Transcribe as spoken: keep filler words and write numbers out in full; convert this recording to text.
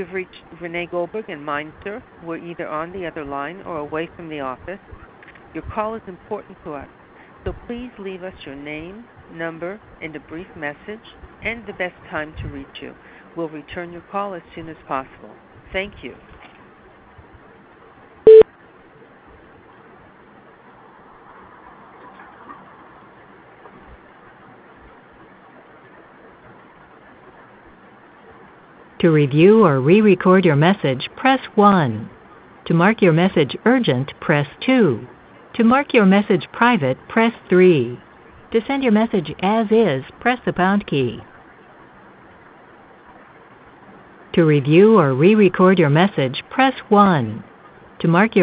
You've reached Renee Goldberg and Mindsurf. We're either on the other line or away from the office. Your call is important to us, so please leave us your name, number, and a brief message, and the best time to reach you. We'll return your call as soon as possible. Thank you. To review or re-record your message, press one. To mark your message urgent, press two. To mark your message private, press three. To send your message as is, press the pound key. To review or re-record your message, press one. To mark your